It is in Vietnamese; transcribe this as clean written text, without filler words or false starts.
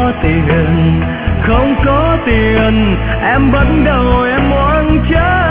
tiền, không có tiền em vẫn đầu em oan trái.